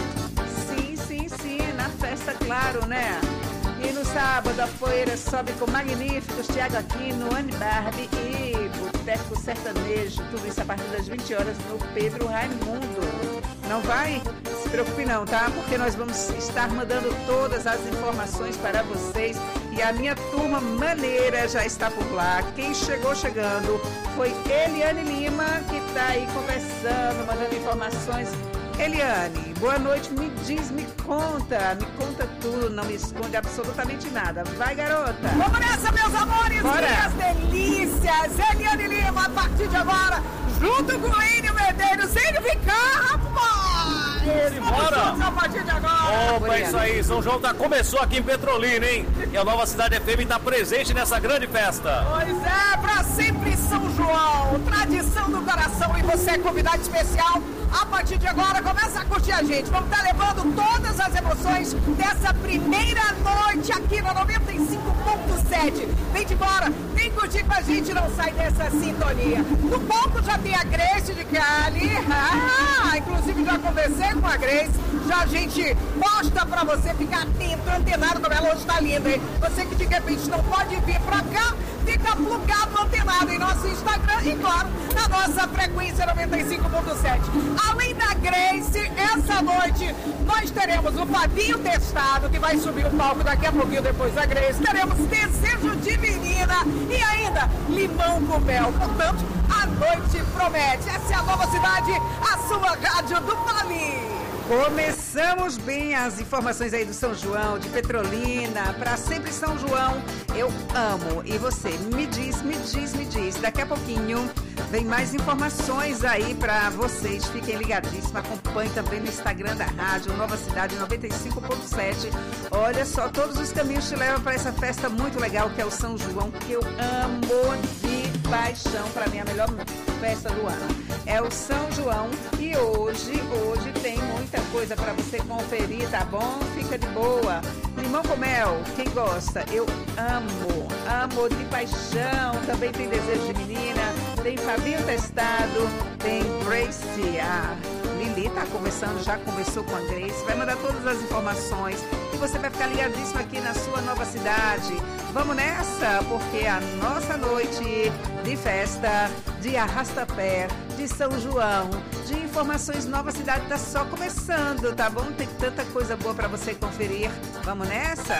Sim, sim, sim. Na festa, claro, né? E no sábado, a poeira sobe com magníficos Tiago Aquino, Anne Barbie e Boteco Sertanejo. Tudo isso a partir das vinte horas no Pedro Raimundo. Não vai? Se preocupe não, tá? Porque nós vamos estar mandando todas as informações para vocês. E a minha turma maneira já está por lá. Quem chegou chegando foi Eliane Lima, que está aí conversando, mandando informações. Eliane, boa noite, me diz, me conta, me conta tudo, não me esconde absolutamente nada. Vai, garota! Vamos nessa, meus amores, bora. Minhas delícias! Eliane Lima, a partir de agora, junto com o Enio Medeiros. Enio, vem cá, rapaz! Ele bora! A partir de agora! Opa, é isso aí, São João tá, começou aqui em Petrolina, hein? E a Nova Cidade F M está presente nessa grande festa. Pois é, pra sempre São João, tradição do coração, e você é convidado especial. A partir de agora, começa a curtir a gente. Vamos estar levando todas as emoções dessa primeira noite aqui na noventa e cinco ponto sete. Vem de embora, vem curtir com a gente, não sai dessa sintonia. No palco já tem a Grace de Cali. Ah, inclusive já conversei com a Grace. Já a gente mostra pra você ficar atento, antenado, como ela hoje tá linda, hein? Você que de repente não pode vir pra cá, fica plugado, antenado em nosso Instagram e, claro, na nossa frequência noventa e cinco ponto sete. Além da Grace, essa noite nós teremos o Fabinho Testado, que vai subir o palco daqui a pouquinho depois da Grace. Teremos Desejo de Menina e ainda Limão com Mel. Portanto, a noite promete. Essa é a Nova Cidade, a sua rádio do Vale. Começamos bem as informações aí do São João, de Petrolina, para sempre São João. Eu amo. E você, me diz, me diz, me diz. Daqui a pouquinho vem mais informações aí para vocês. Fiquem ligadíssimos, acompanhem também no Instagram da rádio, Nova Cidade noventa e cinco ponto sete. Olha só, todos os caminhos te levam para essa festa muito legal que é o São João, que eu amo de paixão. Para mim, a melhor festa do ano é o São João. E hoje, hoje tem muita coisa para você conferir, tá bom? Fica de boa. Limão com mel, quem gosta? Eu amo, amo de paixão. Também tem Desejo de Menina, tem Fabinho Testado, tem Grace. A Lili tá conversando, já conversou com a Grace, vai mandar todas as informações e você vai ficar ligadíssimo aqui na sua Nova Cidade. Vamos nessa, porque a nossa noite de festa, de arrastapé, de São João, de informações Nova Cidade tá só começando, tá bom? Tem tanta coisa boa para você conferir. Vamos nessa?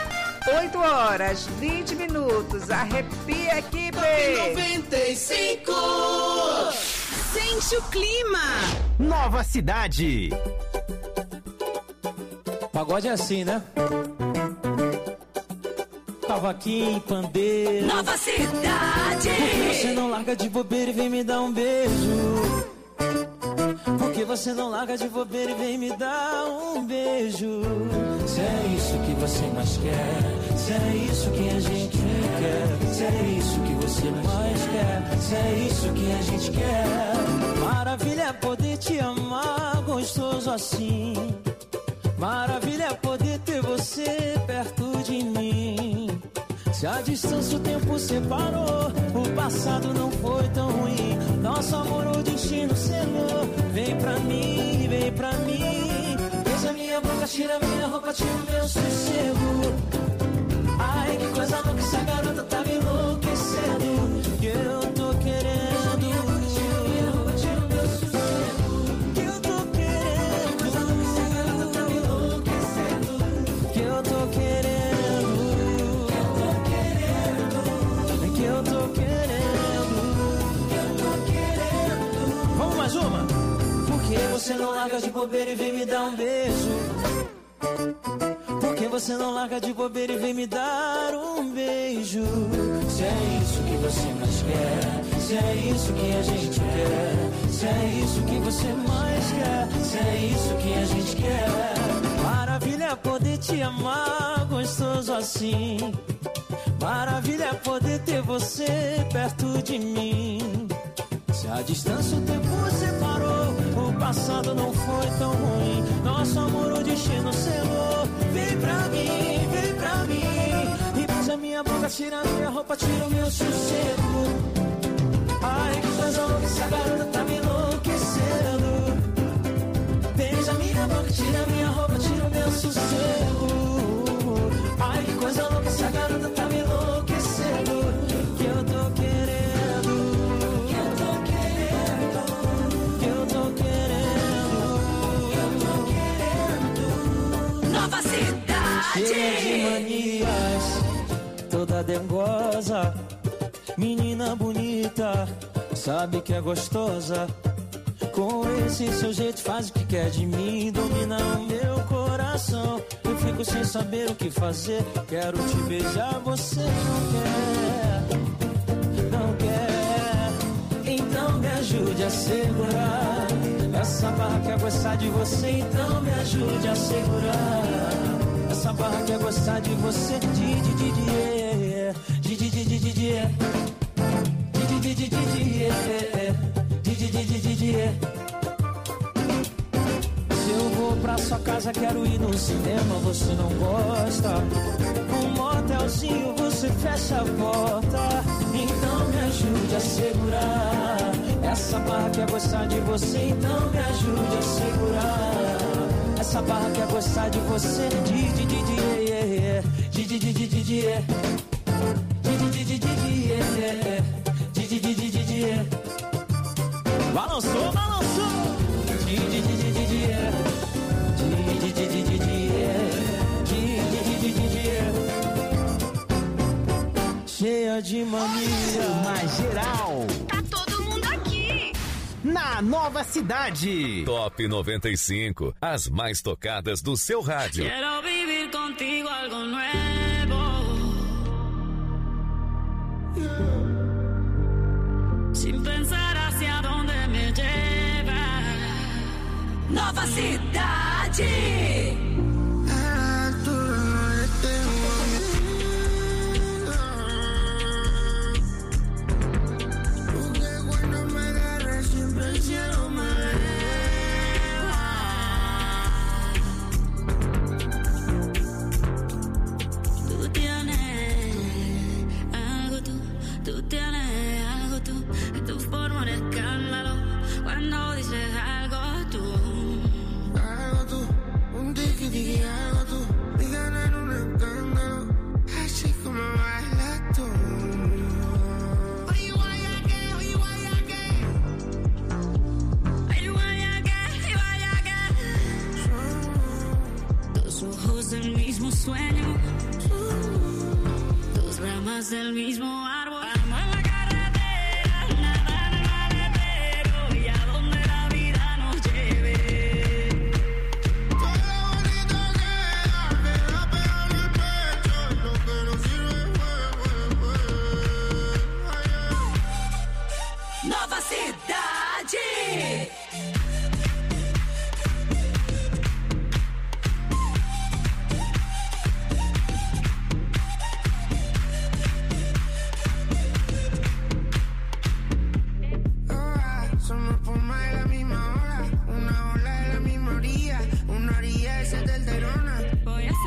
oito horas, vinte minutos. Arrepia, equipe! noventa e cinco! Sente o clima! Nova Cidade! Pagode é assim, né? Cavaquinho, pandeiro. Nova Cidade! Por que você não larga de bobeira e vem me dar um beijo? Por que você não larga de bobeira e vem me dar um beijo? Se é isso que você mais quer, se é isso que a gente quer, se é isso que você mais quer, se é isso que a gente quer. Maravilha é poder te amar gostoso assim. Maravilha é poder ter você perto de mim. Se a distância o tempo separou, o passado não foi tão ruim. Nosso amor o destino selou. Vem pra mim, vem pra mim. Beija minha boca, tira minha roupa, tira o meu sossego. Ai, que coisa louca, essa garota tá me enlouquecendo. Que eu tô querendo. Você não larga de bobeira e vem me dar um beijo. Por que você não larga de bobeira e vem me dar um beijo? Se é isso que você mais quer, se é isso que a gente quer, se é isso que você mais quer, se é isso que a gente quer. Maravilha poder te amar gostoso assim. Maravilha é poder ter você perto de mim. Se a distância o tempo separou, o passado não foi tão ruim. Nosso amor o destino selou. Vem pra mim, vem pra mim. E beija minha boca, tira minha roupa, tira o meu sossego. Ai, que coisa louca, essa garota tá me enlouquecendo. Beija minha boca, tira minha roupa, tira o meu sossego. Ai, que coisa louca, essa garota tá me enlouquecendo. Que eu tô querendo. Cheia de manias, toda dengosa, menina bonita, sabe que é gostosa. Com esse seu jeito faz o que quer de mim, domina o meu coração. Eu fico sem saber o que fazer, quero te beijar, você não quer, não quer. Então me ajude a segurar essa barra, quer gostar de você, então me ajude a segurar essa barra, quer gostar de você. Di, di, di, di, é. Di, di, di, di, di, di, é. Di, di, di, di, di, di, é. Di, di, di, di, di, di, é. Se eu vou pra sua casa, quero ir no cinema, você não gosta. Um motelzinho, você fecha a porta. Então me ajude a segurar essa barra, quer gostar de você, então me ajude a segurar essa barra, quer gostar de você. Di, di, di, di, é. Di, di, di, di, di, di, é. Di, di, di, di, di, di, é. Di, di, di, di, di, di, é. Balançou, balançou. Di, di, di, di, di, di, é. Di, di, di, di, di, di, é. Di, di, di, di, di, di, é. Cheia de mania. Mais geral. Tá todo mundo aqui. Na Nova Cidade. Top noventa e cinco. As mais tocadas do seu rádio. Quero vivir contigo algo nuevo. Sin pensar hacia dónde me lleva. Nova Cidade. Del mismo sueño, tus ramas del mismo